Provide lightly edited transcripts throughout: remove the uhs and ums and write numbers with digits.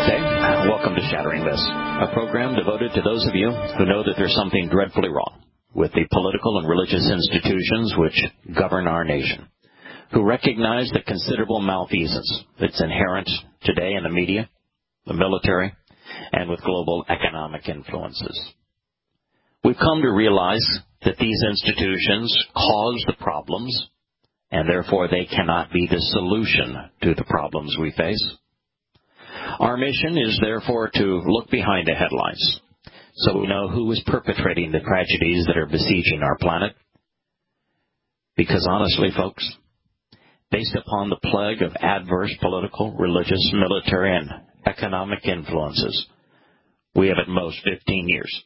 Namaste. Welcome to Shattering This, a program devoted to those of you who know that there's something dreadfully wrong with the political and religious institutions which govern our nation, who recognize the considerable malfeasance that's inherent today in the media, the military, and with global economic influences. We've come to realize that these institutions cause the problems, and therefore they cannot be the solution to the problems we face. Our mission is therefore to look behind the headlines so we know who is perpetrating the tragedies that are besieging our planet. Because honestly, folks, based upon the plague of adverse political, religious, military, and economic influences, we have at most 15 years.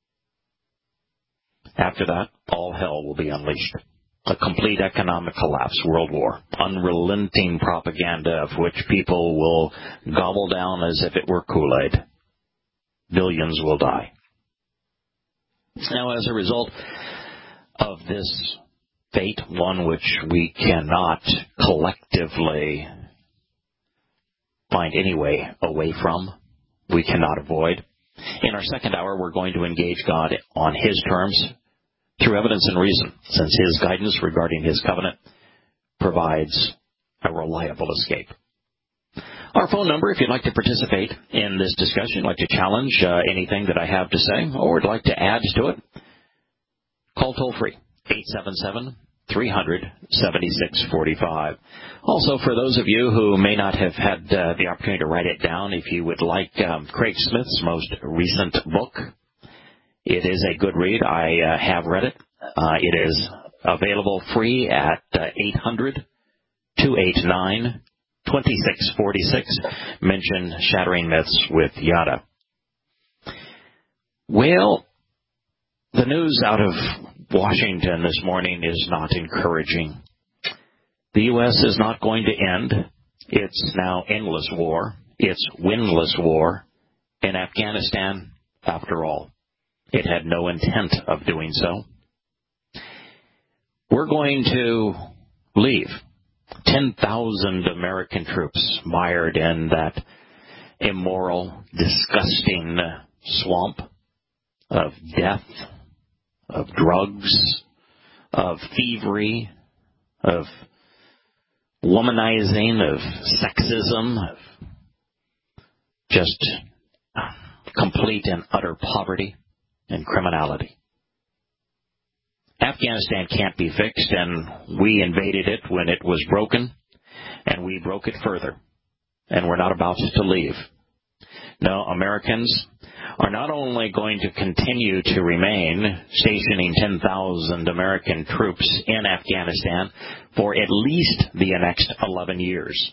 After that, all hell will be unleashed. A complete economic collapse, world war, unrelenting propaganda of which people will gobble down as if it were Kool-Aid. Billions will die. Now, as a result of this fate, one which we cannot collectively find any way away from, we cannot avoid. In our second hour, we're going to engage God on His terms, through evidence and reason, since His guidance regarding His covenant provides a reliable escape. Our phone number, if you'd like to participate in this discussion, like to challenge anything that I have to say, or would like to add to it, call toll-free, 877-300-7645. Also, for those of you who may not have had the opportunity to write it down, if you would like Craig Smith's most recent book, it is a good read. I have read it. It is available free at 800-289-2646. Mention Shattering Myths with Yada. Well, the news out of Washington this morning is not encouraging. The U.S. is not going to end its now endless war, its winless war in Afghanistan after all. It had no intent of doing so. We're going to leave 10,000 American troops mired in that immoral, disgusting swamp of death, of drugs, of thievery, of womanizing, of sexism, of just complete and utter poverty and criminality. Afghanistan can't be fixed, and we invaded it when it was broken, and we broke it further, and we're not about to leave. No, Americans are not only going to continue to remain stationing 10,000 American troops in Afghanistan for at least the next 11 years.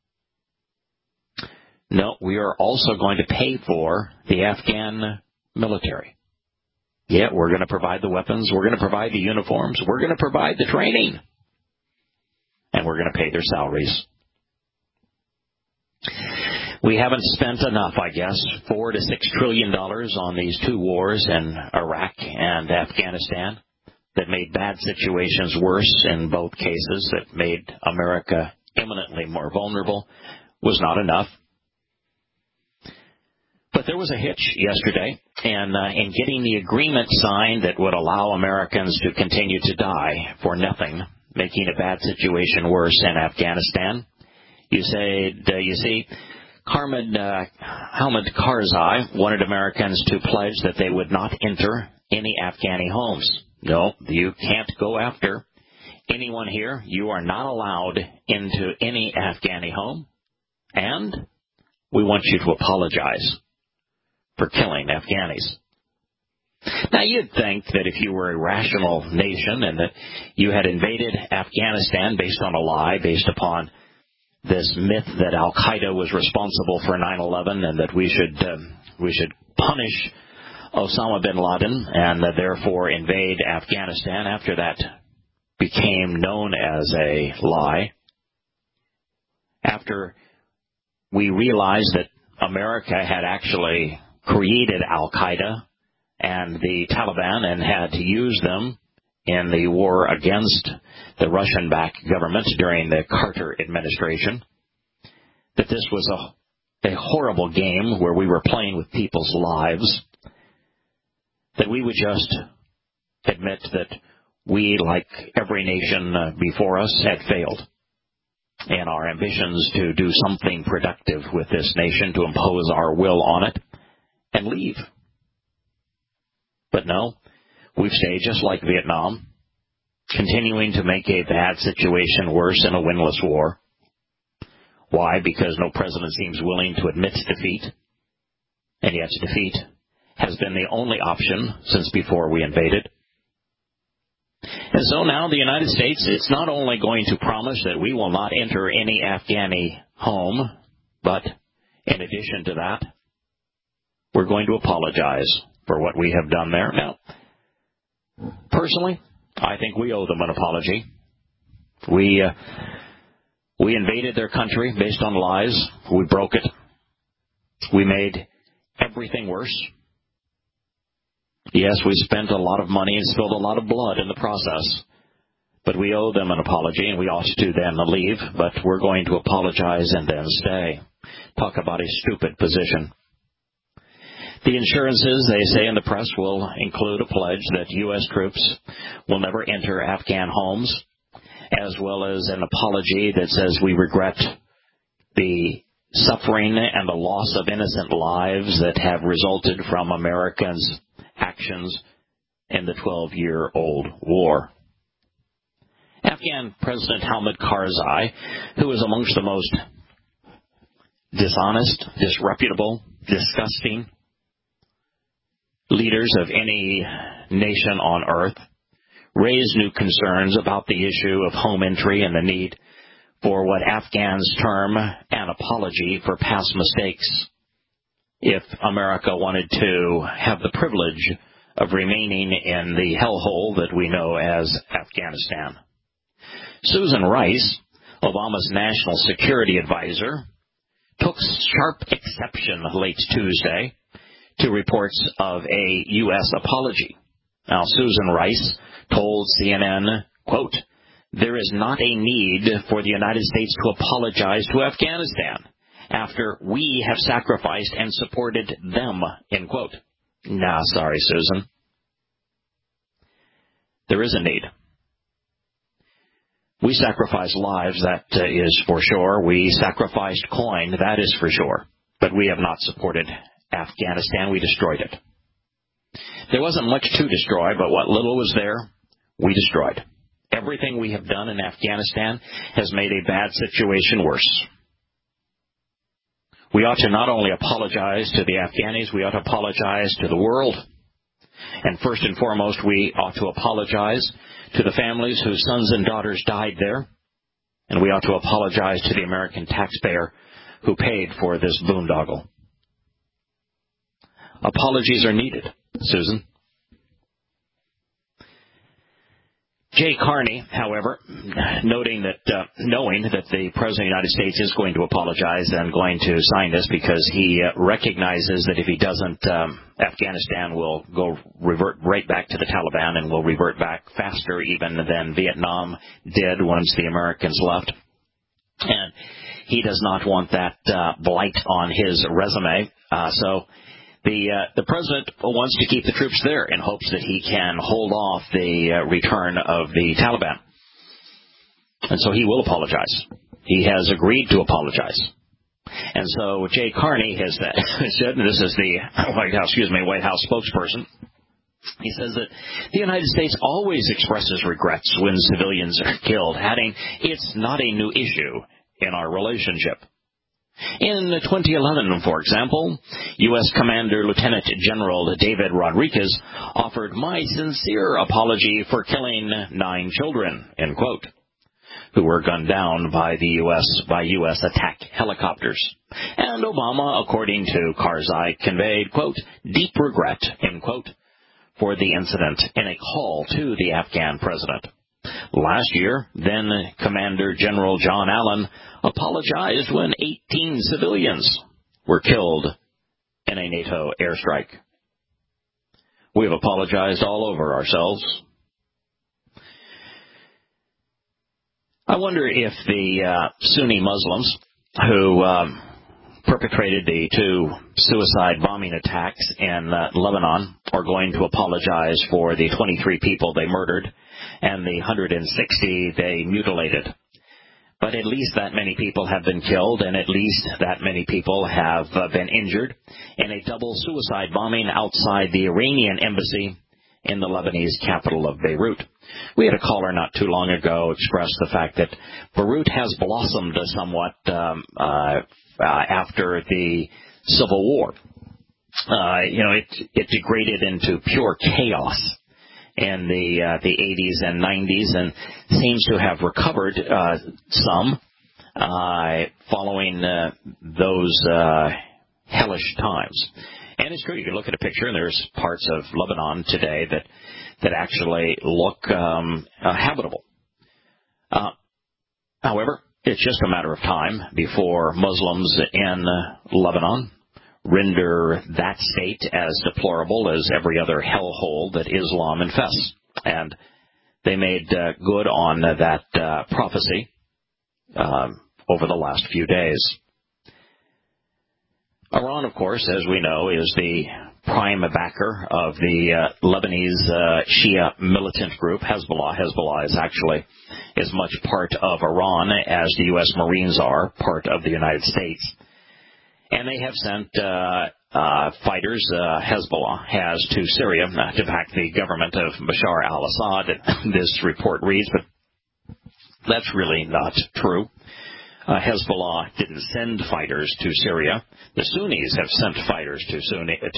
No, we are also going to pay for the Afghan military. Yeah, we're going to provide the weapons, we're going to provide the uniforms, we're going to provide the training, and we're going to pay their salaries. We haven't spent enough, I guess, $4 to $6 trillion on these two wars in Iraq and Afghanistan that made bad situations worse in both cases, that made America imminently more vulnerable, was not enough. But there was a hitch yesterday in getting the agreement signed that would allow Americans to continue to die for nothing, making a bad situation worse in Afghanistan. You see, Hamid Karzai wanted Americans to pledge that they would not enter any Afghani homes. No, you can't go after anyone here. You are not allowed into any Afghani home, and we want you to apologize for killing Afghanis. Now, you'd think that if you were a rational nation and that you had invaded Afghanistan based on a lie, based upon this myth that Al-Qaeda was responsible for 9/11 and that we should punish Osama bin Laden and therefore invade Afghanistan after that became known as a lie, after we realized that America had actually created Al-Qaeda and the Taliban and had to use them in the war against the Russian-backed government during the Carter administration, that this was a horrible game where we were playing with people's lives, that we would just admit that we, like every nation before us, had failed in our ambitions to do something productive with this nation, to impose our will on it, and leave. But no, we've stayed just like Vietnam, continuing to make a bad situation worse in a winless war. Why? Because no president seems willing to admit defeat, and yet defeat has been the only option since before we invaded. And so now the United States, it's not only going to promise that we will not enter any Afghani home, but in addition to that, we're going to apologize for what we have done there. Now, personally, I think we owe them an apology. We invaded their country based on lies. We broke it. We made everything worse. Yes, we spent a lot of money and spilled a lot of blood in the process. But we owe them an apology, and we ought to then leave. But we're going to apologize and then stay. Talk about a stupid position. The insurances, they say in the press, will include a pledge that U.S. troops will never enter Afghan homes, as well as an apology that says we regret the suffering and the loss of innocent lives that have resulted from Americans' actions in the 12-year-old war. Afghan President Hamid Karzai, who is amongst the most dishonest, disreputable, disgusting leaders of any nation on earth, raised new concerns about the issue of home entry and the need for what Afghans term an apology for past mistakes if America wanted to have the privilege of remaining in the hellhole that we know as Afghanistan. Susan Rice, Obama's national security advisor, took sharp exception late Tuesday to reports of a U.S. apology. Now, Susan Rice told CNN, quote, "There is not a need for the United States to apologize to Afghanistan after we have sacrificed and supported them," end quote. Nah, sorry, Susan. There is a need. We sacrificed lives, that is for sure. We sacrificed coin, that is for sure. But we have not supported Afghanistan. We destroyed it. There wasn't much to destroy, but what little was there, we destroyed. Everything we have done in Afghanistan has made a bad situation worse. We ought to not only apologize to the Afghanis, we ought to apologize to the world. And first and foremost, we ought to apologize to the families whose sons and daughters died there. And we ought to apologize to the American taxpayer who paid for this boondoggle. Apologies are needed, Susan. Jay Carney, however, knowing that the President of the United States is going to apologize and going to sign this because he recognizes that if he doesn't, Afghanistan will revert right back to the Taliban and will revert back faster even than Vietnam did once the Americans left. And he does not want that blight on his resume. So the president wants to keep the troops there in hopes that he can hold off the return of the Taliban. And so he will apologize. He has agreed to apologize. And so Jay Carney has said, and this is the White House spokesperson, he says that the United States always expresses regrets when civilians are killed, adding, "It's not a new issue in our relationship." In 2011, for example, U.S. Commander Lieutenant General David Rodriguez offered "my sincere apology for killing 9 children," end quote, who were gunned down by U.S. attack helicopters. And Obama, according to Karzai, conveyed, quote, "deep regret," end quote, for the incident in a call to the Afghan president. Last year, then Commander General John Allen apologized when 18 civilians were killed in a NATO airstrike. We have apologized all over ourselves. I wonder if the Sunni Muslims who perpetrated the two suicide bombing attacks in Lebanon are going to apologize for the 23 people they murdered and the 160 they mutilated. But at least that many people have been killed, and at least that many people have been injured in a double suicide bombing outside the Iranian embassy in the Lebanese capital of Beirut. We had a caller not too long ago express the fact that Beirut has blossomed somewhat after the Civil War. It degraded into pure chaos in the 80s and 90s, and seems to have recovered some following those hellish times. And it's true. You can look at a picture, and there's parts of Lebanon today that actually look habitable. However, it's just a matter of time before Muslims in Lebanon render that state as deplorable as every other hellhole that Islam infests. And they made good on that prophecy over the last few days. Iran, of course, as we know, is the prime backer of the Lebanese Shia militant group, Hezbollah. Hezbollah is actually as much part of Iran as the U.S. Marines are part of the United States. And they have sent fighters, Hezbollah has, to Syria to back the government of Bashar al-Assad, this report reads, but that's really not true. Hezbollah didn't send fighters to Syria. The Sunnis have sent fighters to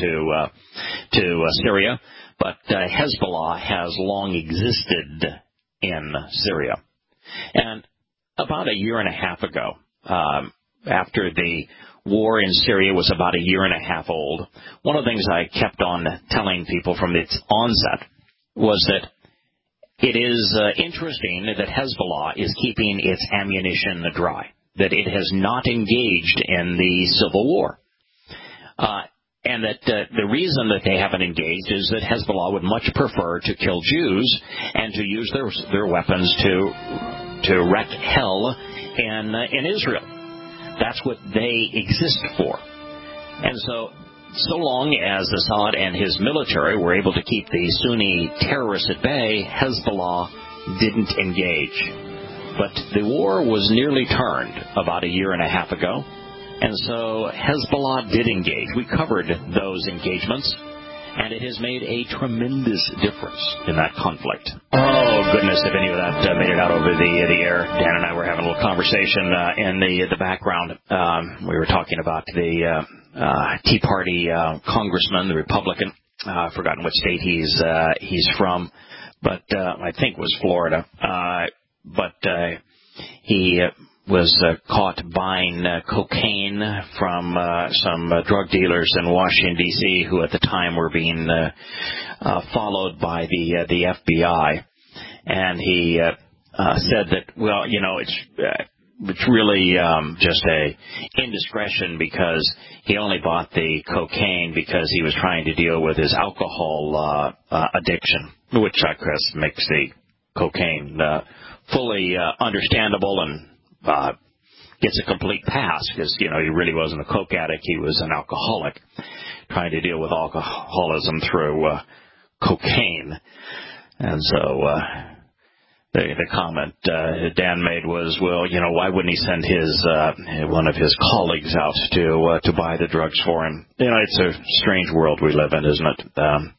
Syria, but Hezbollah has long existed in Syria. And about a year and a half ago, after the war in Syria was about a year and a half old, one of the things I kept on telling people from its onset was that it is interesting that Hezbollah is keeping its ammunition dry, that it has not engaged in the civil war. And that the reason that they haven't engaged is that Hezbollah would much prefer to kill Jews and to use their weapons to wreak hell in Israel. That's what they exist for. And so long as Assad and his military were able to keep the Sunni terrorists at bay, Hezbollah didn't engage. But the war was nearly turned about a year and a half ago, and so Hezbollah did engage. We covered those engagements, and it has made a tremendous difference in that conflict. Oh, goodness, if any of that made it out over the air. Dan and I were having a little conversation in the background. We were talking about the Tea Party congressman, the Republican. I've forgotten what state he's from, but I think it was Florida. But he was caught buying cocaine from some drug dealers in Washington, D.C., who at the time were being followed by the FBI. And he said that, well, it's really just a indiscretion because he only bought the cocaine because he was trying to deal with his alcohol addiction, which I guess makes the cocaine fully understandable and gets a complete pass because, he really wasn't a coke addict. He was an alcoholic trying to deal with alcoholism through cocaine. And so the comment Dan made was, well, why wouldn't he send one of his colleagues out to buy the drugs for him? It's a strange world we live in, isn't it?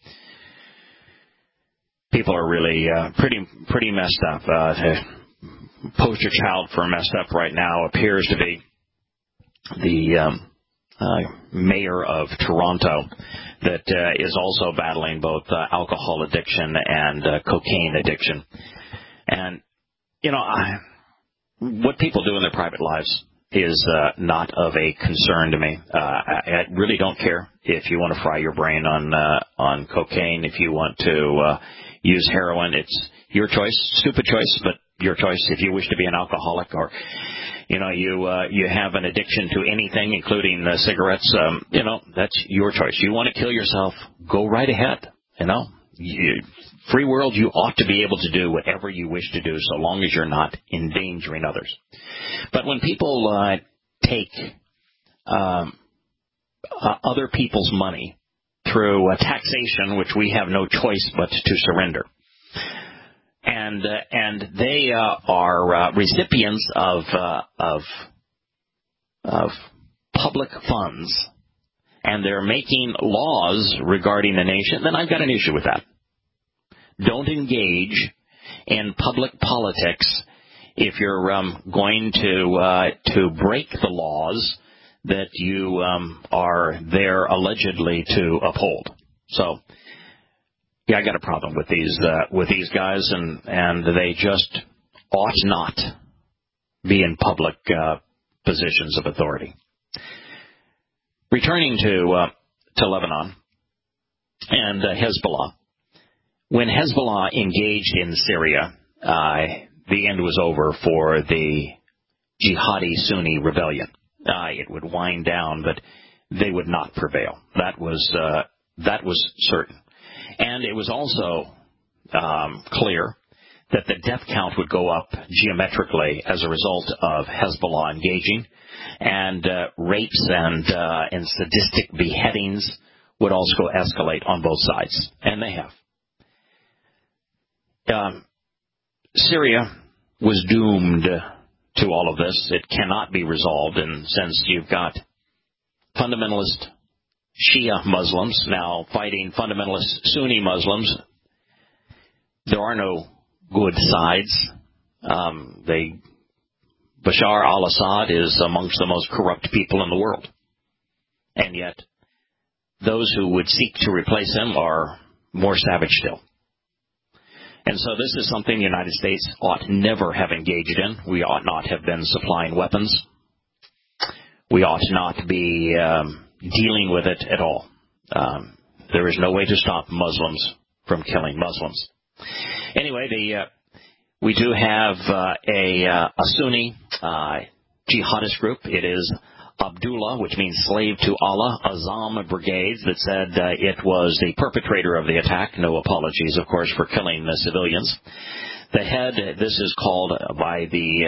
People are really pretty messed up. Poster child for messed up right now appears to be the mayor of Toronto that is also battling both alcohol addiction and cocaine addiction. And, what people do in their private lives is not of a concern to me. I really don't care if you want to fry your brain on cocaine, if you want to use heroin. It's your choice, stupid choice, but your choice. If you wish to be an alcoholic or, you have an addiction to anything, including cigarettes, that's your choice. You want to kill yourself, go right ahead. Free world, you ought to be able to do whatever you wish to do so long as you're not endangering others. But when people take other people's money through taxation, which we have no choice but to surrender. And they are recipients of public funds, and they're making laws regarding the nation. Then I've got an issue with that. Don't engage in public politics if you're going to break the laws that you are there allegedly to uphold. So, yeah, I got a problem with these guys, and they just ought not be in public positions of authority. Returning to Lebanon and Hezbollah, when Hezbollah engaged in Syria, the end was over for the jihadi Sunni rebellion. It would wind down, but they would not prevail. That was certain. And it was also clear that the death count would go up geometrically as a result of Hezbollah engaging, and rapes and sadistic beheadings would also escalate on both sides, and they have. Syria was doomed to all of this. It cannot be resolved, and since you've got fundamentalist Shia Muslims now fighting fundamentalist Sunni Muslims, there are no good sides. Bashar al-Assad is amongst the most corrupt people in the world. And yet, those who would seek to replace him are more savage still. And so this is something the United States ought never have engaged in. We ought not have been supplying weapons. We ought not be dealing with it at all. There is no way to stop Muslims from killing Muslims. Anyway, we do have a Sunni jihadist group. It is Abdullah, which means slave to Allah, Azam Brigades, that said it was the perpetrator of the attack. No apologies, of course, for killing the civilians. The head, this is called by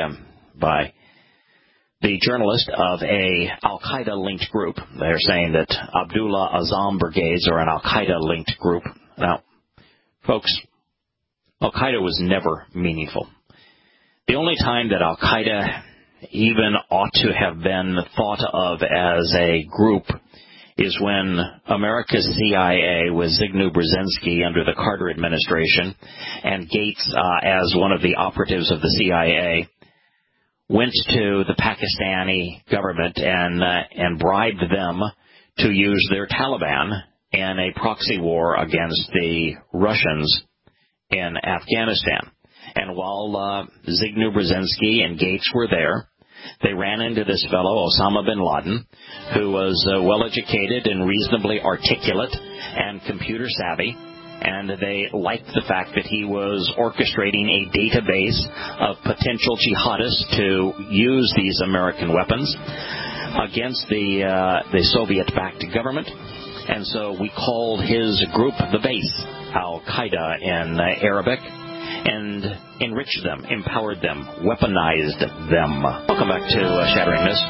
the journalist of a Al-Qaeda-linked group. They're saying that Abdullah Azam Brigades are an Al-Qaeda-linked group. Now, folks, Al-Qaeda was never meaningful. The only time that Al-Qaeda even ought to have been thought of as a group is when America's CIA with Zygmunt Brzezinski under the Carter administration and Gates as one of the operatives of the CIA went to the Pakistani government and bribed them to use their Taliban in a proxy war against the Russians in Afghanistan. And while Zygmunt Brzezinski and Gates were there, they ran into this fellow, Osama bin Laden, who was well-educated and reasonably articulate and computer savvy, and they liked the fact that he was orchestrating a database of potential jihadists to use these American weapons against the Soviet-backed government. And so we called his group the base, Al-Qaeda in Arabic, and enriched them, empowered them, weaponized them. Welcome back to Shattering This.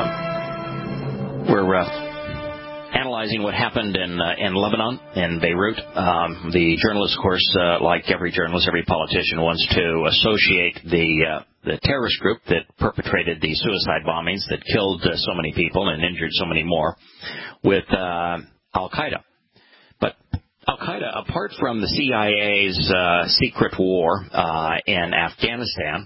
We're analyzing what happened in Lebanon, in Beirut. The journalist, of course, like every journalist, every politician, wants to associate the terrorist group that perpetrated the suicide bombings that killed so many people and injured so many more with Al-Qaeda. But Al-Qaeda, apart from the CIA's secret war in Afghanistan,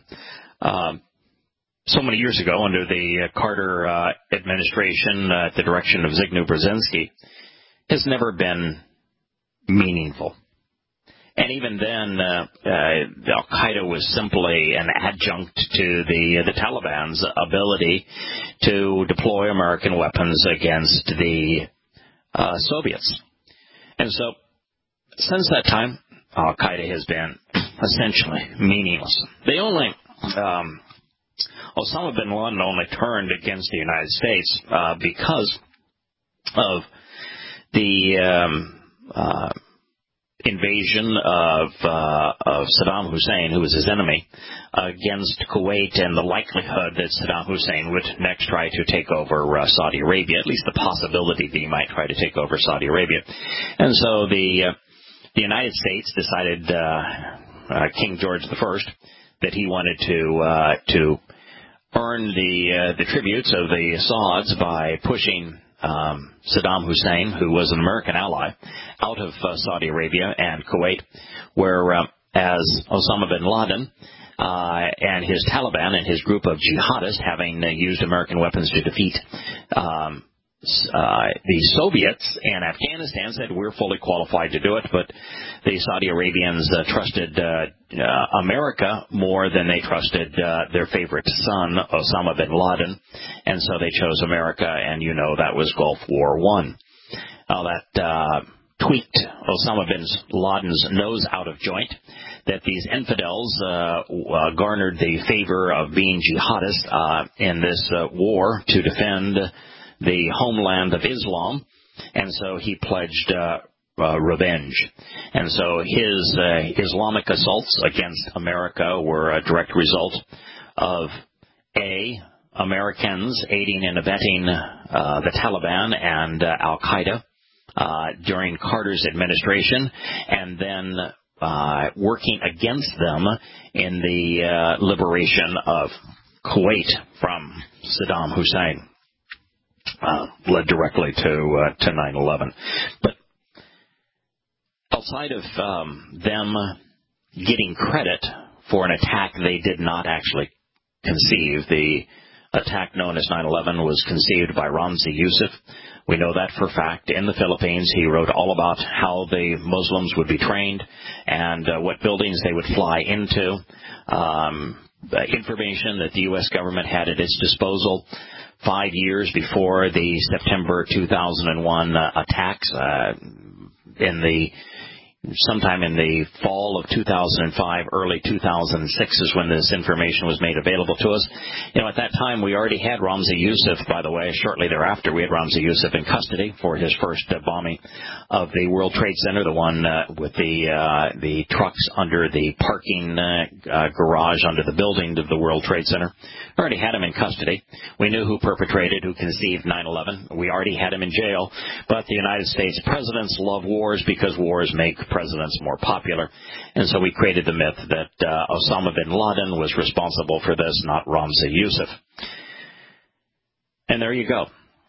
so many years ago under the Carter administration at the direction of Zygmunt Brzezinski, has never been meaningful. And even then, Al-Qaeda was simply an adjunct to the Taliban's ability to deploy American weapons against the Soviets. And so, since that time, Al-Qaeda has been essentially meaningless. They only, Osama bin Laden only turned against the United States because of the invasion of Saddam Hussein, who was his enemy, against Kuwait, and the likelihood that Saddam Hussein would next try to take over Saudi Arabia, at least the possibility that he might try to take over Saudi Arabia. And so the United States decided, King George I, that he wanted to earn the tributes of the Sauds by pushing Saddam Hussein, who was an American ally, out of Saudi Arabia and Kuwait, where as Osama bin Laden and his Taliban and his group of jihadists, having used American weapons to defeat the Soviets and Afghanistan, said we're fully qualified to do it, but the Saudi Arabians trusted America more than they trusted their favorite son, Osama bin Laden, and so they chose America, and you know that was Gulf War I. That tweaked Osama bin Laden's nose out of joint, that these infidels garnered the favor of being jihadists in this war to defend the homeland of Islam, and so he pledged revenge. And so his Islamic assaults against America were a direct result of Americans aiding and abetting the Taliban and Al-Qaeda during Carter's administration, and then working against them in the liberation of Kuwait from Saddam Hussein. Led directly to 9/11. But outside of them getting credit for an attack they did not actually conceive, the attack known as 9/11 was conceived by Ramzi Youssef. We know that for fact. In the Philippines, he wrote all about how the Muslims would be trained and what buildings they would fly into, information that the U.S. government had at its disposal 5 years before the September 2001 attacks. Sometime in the fall of 2005, early 2006 is when this information was made available to us. At that time, we already had Ramzi Youssef, by the way. Shortly thereafter, we had Ramzi Youssef in custody for his first bombing of the World Trade Center, the one with the trucks under the parking garage under the building of the World Trade Center. Already had him in custody. We knew who perpetrated, who conceived 9/11. We already had him in jail. But the United States presidents love wars because wars make presidents more popular. And so we created the myth that Osama bin Laden was responsible for this, not Ramzi Youssef. And there you go.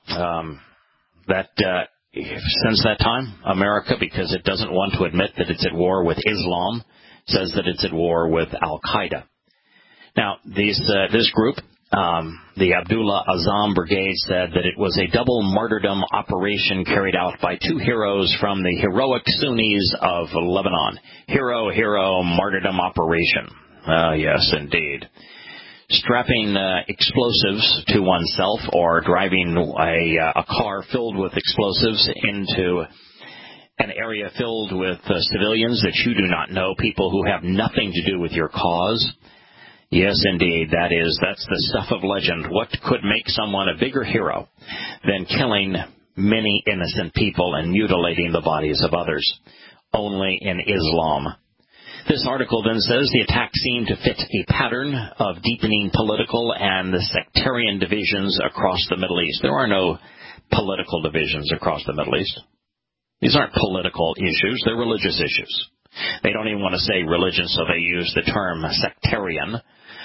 Since that time, America, because it doesn't want to admit that it's at war with Islam, says that it's at war with Al-Qaeda. Now, this group, the Abdullah Azzam Brigade, said that it was a double martyrdom operation carried out by two heroes from the heroic Sunnis of Lebanon. Hero, martyrdom operation. Yes, indeed. Strapping explosives to oneself or driving a car filled with explosives into an area filled with civilians that you do not know, people who have nothing to do with your cause. Yes, indeed, that's the stuff of legend. What could make someone a bigger hero than killing many innocent people and mutilating the bodies of others? Only in Islam. This article then says the attack seemed to fit a pattern of deepening political and sectarian divisions across the Middle East. There are no political divisions across the Middle East. These aren't political issues, they're religious issues. They don't even want to say religion, so they use the term sectarian.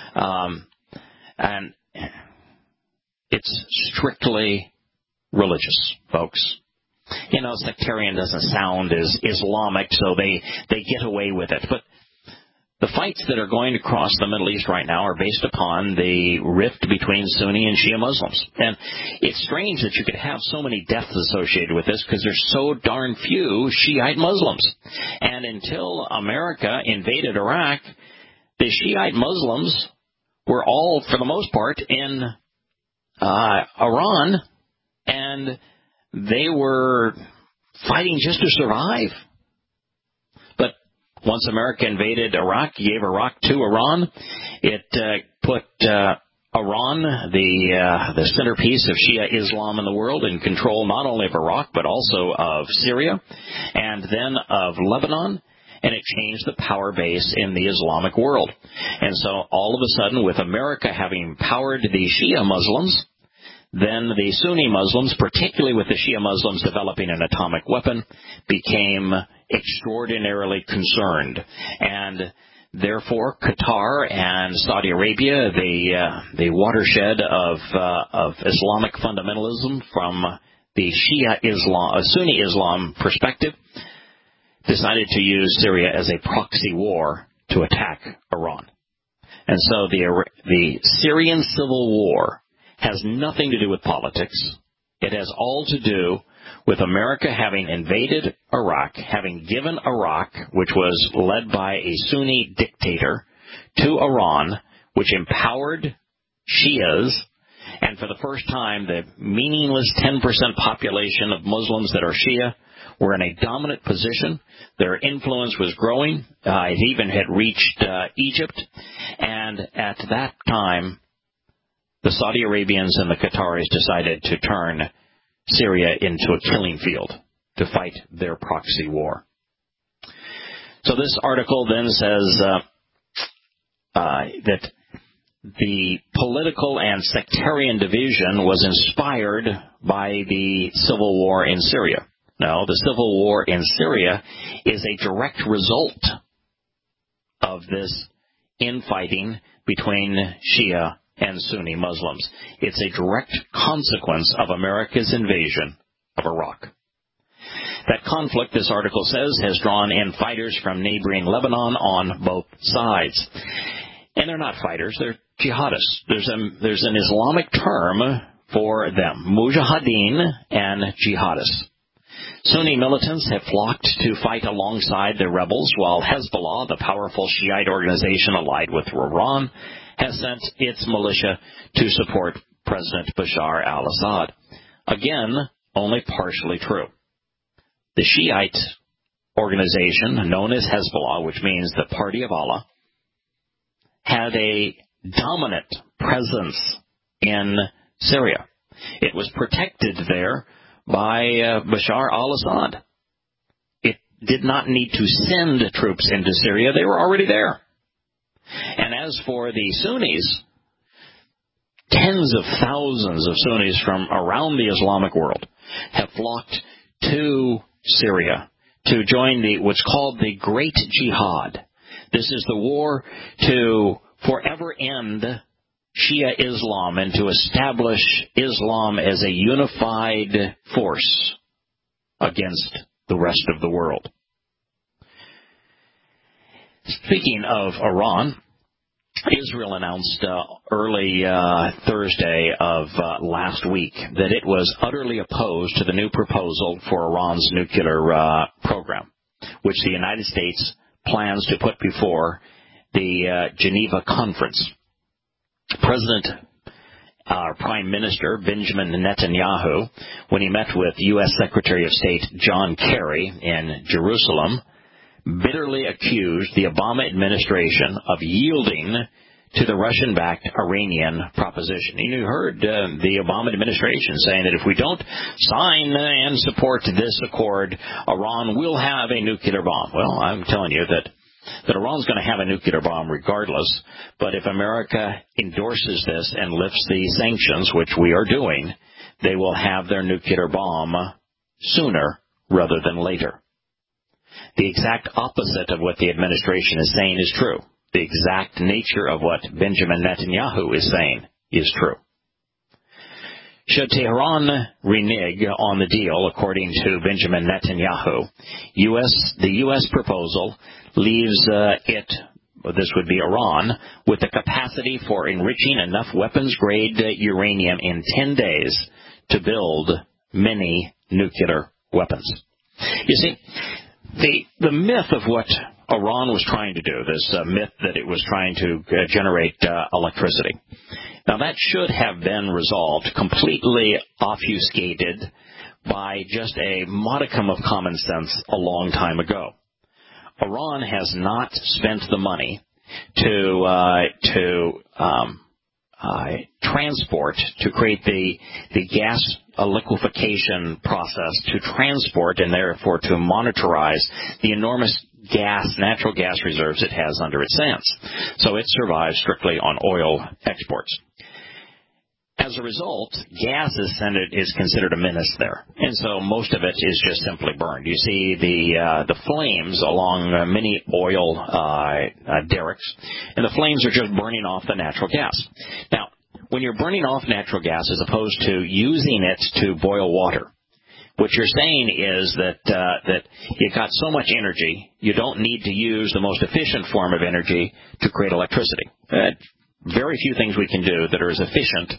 And it's strictly religious, folks. Sectarian doesn't sound as Islamic, so they get away with it. But the fights that are going across the Middle East right now are based upon the rift between Sunni and Shia Muslims. And it's strange that you could have so many deaths associated with this because there's so darn few Shiite Muslims. And until America invaded Iraq, the Shiite Muslims were all, for the most part, in Iran, and they were fighting just to survive. But once America invaded Iraq, gave Iraq to Iran, it put Iran, the centerpiece of Shia Islam in the world, in control not only of Iraq but also of Syria and then of Lebanon, and it changed the power base in the Islamic world. And so all of a sudden, with America having empowered the Shia Muslims, then the Sunni Muslims, particularly with the Shia Muslims developing an atomic weapon, became extraordinarily concerned. And therefore, Qatar and Saudi Arabia, the watershed of Islamic fundamentalism from the Shia Islam, Sunni Islam perspective, decided to use Syria as a proxy war to attack Iran. And so the Syrian civil war has nothing to do with politics. It has all to do with America having invaded Iraq, having given Iraq, which was led by a Sunni dictator, to Iran, which empowered Shias, and for the first time, the meaningless 10% population of Muslims that are Shia were in a dominant position. Their influence was growing. It even had reached Egypt. And at that time, the Saudi Arabians and the Qataris decided to turn Syria into a killing field to fight their proxy war. So this article then says that the political and sectarian division was inspired by the civil war in Syria. No, the civil war in Syria is a direct result of this infighting between Shia and Sunni Muslims. It's a direct consequence of America's invasion of Iraq. That conflict, this article says, has drawn in fighters from neighboring Lebanon on both sides. And they're not fighters, they're jihadists. There's an Islamic term for them, mujahideen and jihadists. Sunni militants have flocked to fight alongside the rebels, while Hezbollah, the powerful Shiite organization allied with Iran, has sent its militia to support President Bashar al-Assad. Again, only partially true. The Shiite organization, known as Hezbollah, which means the Party of Allah, had a dominant presence in Syria. It was protected there by Bashar al-Assad. It did not need to send troops into Syria. They were already there. And as for the Sunnis, tens of thousands of Sunnis from around the Islamic world have flocked to Syria to join what's called the Great Jihad. This is the war to forever end Shia Islam and to establish Islam as a unified force against the rest of the world. Speaking of Iran, Israel announced early Thursday of last week that it was utterly opposed to the new proposal for Iran's nuclear program, which the United States plans to put before the Geneva Conference. Prime Minister Benjamin Netanyahu, when he met with U.S. Secretary of State John Kerry in Jerusalem, bitterly accused the Obama administration of yielding to the Russian-backed Iranian proposition. You heard the Obama administration saying that if we don't sign and support this accord, Iran will have a nuclear bomb. Well, I'm telling you that Iran's going to have a nuclear bomb regardless, but if America endorses this and lifts the sanctions, which we are doing, they will have their nuclear bomb sooner rather than later. The exact opposite of what the administration is saying is true. The exact nature of what Benjamin Netanyahu is saying is true. Should Tehran renege on the deal, according to Benjamin Netanyahu, the U.S. proposal leaves this would be Iran, with the capacity for enriching enough weapons-grade uranium in 10 days to build many nuclear weapons. You see, the myth of what Iran was trying to do, this myth that it was trying to generate electricity, now that should have been resolved, completely obfuscated by just a modicum of common sense a long time ago. Iran has not spent the money to transport to create the gas liquefaction process to transport and therefore to monitorize the enormous natural gas reserves it has under its sands. So it survives strictly on oil exports. As a result, gas is considered a menace there, and so most of it is just simply burned. You see the flames along many oil derricks, and the flames are just burning off the natural gas. Now, when you're burning off natural gas as opposed to using it to boil water, what you're saying is that you've got so much energy, you don't need to use the most efficient form of energy to create electricity. Very few things we can do that are as efficient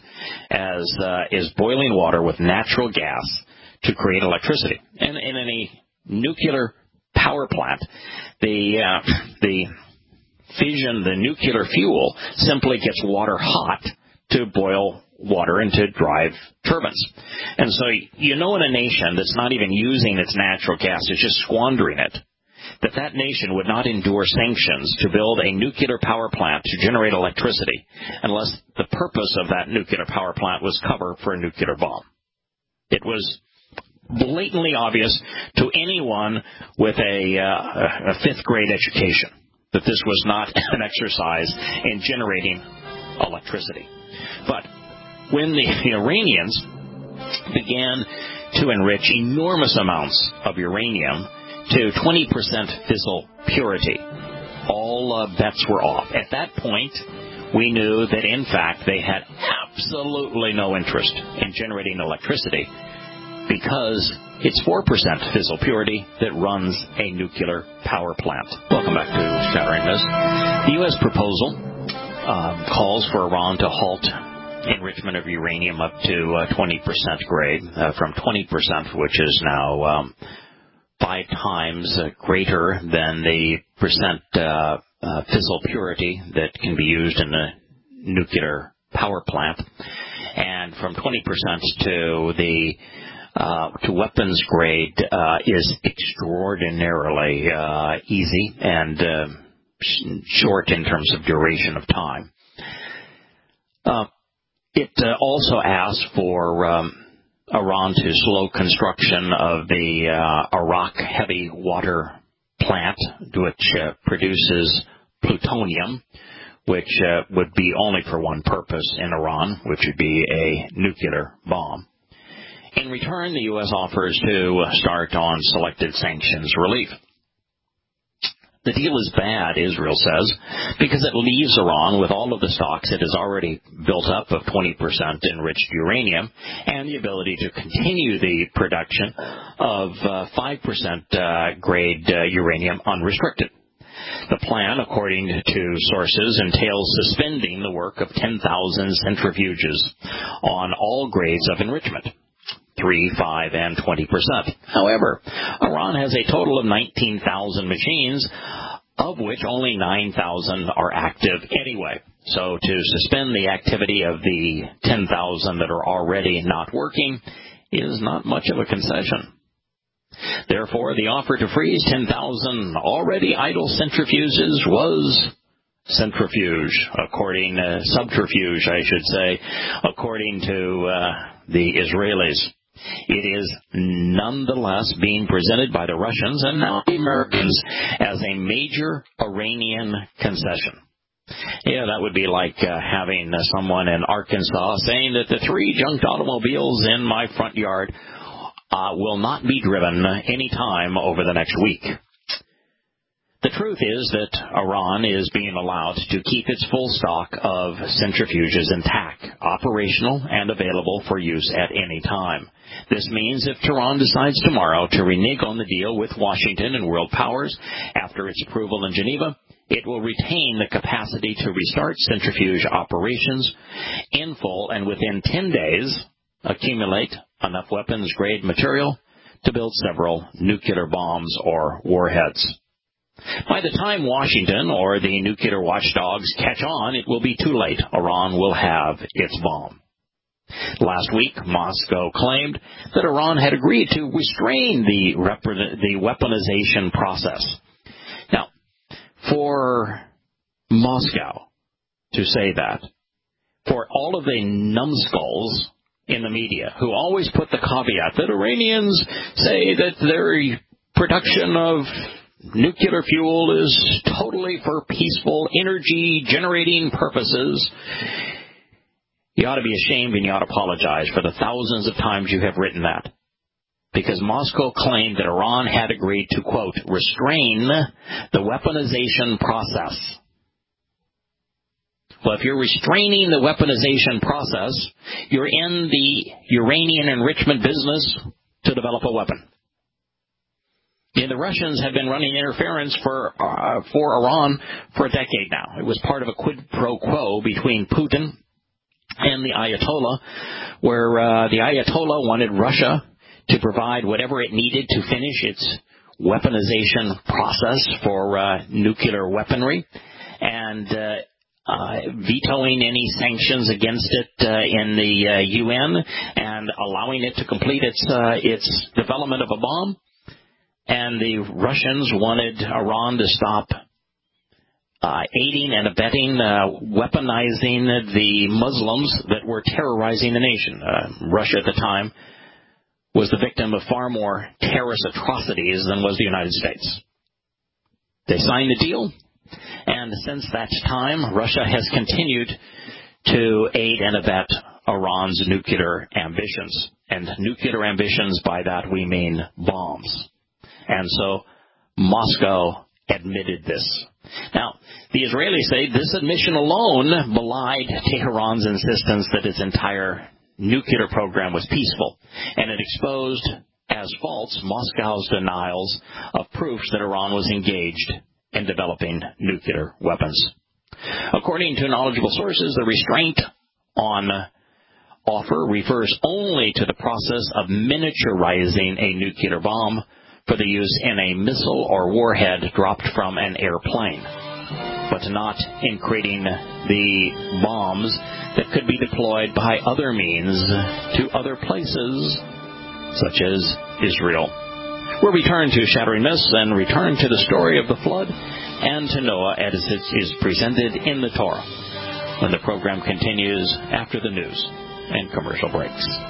as boiling water with natural gas to create electricity. And in any nuclear power plant, the fission, the nuclear fuel, simply gets water hot to boil water and to drive turbines. And so in a nation that's not even using its natural gas, is just squandering it, that nation would not endure sanctions to build a nuclear power plant to generate electricity unless the purpose of that nuclear power plant was cover for a nuclear bomb. It was blatantly obvious to anyone with a fifth grade education that this was not an exercise in generating electricity. But when the Iranians began to enrich enormous amounts of uranium to 20% fissile purity, all bets were off. At that point, we knew that, in fact, they had absolutely no interest in generating electricity because it's 4% fissile purity that runs a nuclear power plant. Welcome back to Shattering Myths. The U.S. proposal calls for Iran to halt enrichment of uranium up to 20% grade, from 20%, which is now 5 times greater than the percent fissile purity that can be used in a nuclear power plant, and from 20% to weapons grade is extraordinarily easy and short in terms of duration of time. It also asks for Iran to slow construction of the Arak heavy water plant, which produces plutonium, which would be only for one purpose in Iran, which would be a nuclear bomb. In return, the U.S. offers to start on selected sanctions relief. The deal is bad, Israel says, because it leaves Iran with all of the stocks it has already built up of 20% enriched uranium and the ability to continue the production of 5% grade uranium unrestricted. The plan, according to sources, entails suspending the work of 10,000 centrifuges on all grades of enrichment. 3, 5, and 20%. However, Iran has a total of 19,000 machines, of which only 9,000 are active anyway. So to suspend the activity of the 10,000 that are already not working is not much of a concession. Therefore, the offer to freeze 10,000 already idle centrifuges was subterfuge, according to the Israelis. It is nonetheless being presented by the Russians and now the Americans as a major Iranian concession. Yeah, that would be like having someone in Arkansas saying that the 3 junked automobiles in my front yard will not be driven any time over the next week. The truth is that Iran is being allowed to keep its full stock of centrifuges intact, operational, and available for use at any time. This means if Tehran decides tomorrow to renege on the deal with Washington and world powers after its approval in Geneva, it will retain the capacity to restart centrifuge operations in full and within 10 days accumulate enough weapons-grade material to build several nuclear bombs or warheads. By the time Washington or the nuclear watchdogs catch on, it will be too late. Iran will have its bomb. Last week, Moscow claimed that Iran had agreed to restrain the weaponization process. Now, for Moscow to say that for all of the numbskulls in the media who always put the caveat that Iranians say that their production of nuclear fuel is totally for peaceful energy generating purposes. You ought to be ashamed and you ought to apologize for the thousands of times you have written that. Because Moscow claimed that Iran had agreed to, quote, restrain the weaponization process. Well, if you're restraining the weaponization process, you're in the uranium enrichment business to develop a weapon. And the Russians have been running interference for Iran for a decade now. It was part of a quid pro quo between Putin and the Ayatollah, where the Ayatollah wanted Russia to provide whatever it needed to finish its weaponization process for nuclear weaponry, and vetoing any sanctions against it in the UN, and allowing it to complete its development of a bomb. And the Russians wanted Iran to stop aiding and abetting, weaponizing the Muslims that were terrorizing the nation. Russia at the time was the victim of far more terrorist atrocities than was the United States. They signed the deal, and since that time, Russia has continued to aid and abet Iran's nuclear ambitions. And nuclear ambitions, by that we mean bombs. And so Moscow admitted this. Now, the Israelis say this admission alone belied Tehran's insistence that its entire nuclear program was peaceful, and it exposed as false Moscow's denials of proofs that Iran was engaged in developing nuclear weapons. According to knowledgeable sources, the restraint on offer refers only to the process of miniaturizing a nuclear bomb for the use in a missile or warhead dropped from an airplane, but not in creating the bombs that could be deployed by other means to other places, such as Israel. We'll return to Shattering Myths and return to the story of the flood and to Noah as it is presented in the Torah when the program continues after the news and commercial breaks.